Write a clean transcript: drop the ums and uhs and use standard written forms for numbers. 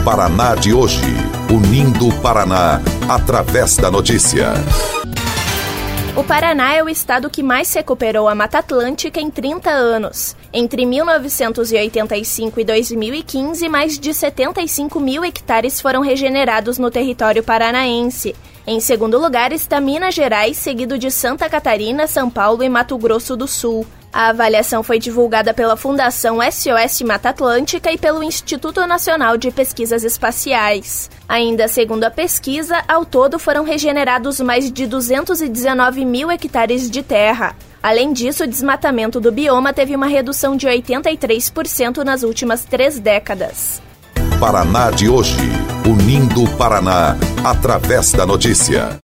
Paraná de hoje, unindo o Paraná através da notícia. O Paraná é o estado que mais recuperou a Mata Atlântica em 30 anos. Entre 1985 e 2015, mais de 75 mil hectares foram regenerados no território paranaense. Em segundo lugar está Minas Gerais, seguido de Santa Catarina, São Paulo e Mato Grosso do Sul. A avaliação foi divulgada pela Fundação SOS Mata Atlântica e pelo Instituto Nacional de Pesquisas Espaciais. Ainda segundo a pesquisa, ao todo foram regenerados mais de 219 mil hectares de terra. Além disso, o desmatamento do bioma teve uma redução de 83% nas últimas 3 décadas. Paraná de hoje, unindo o Paraná através da notícia.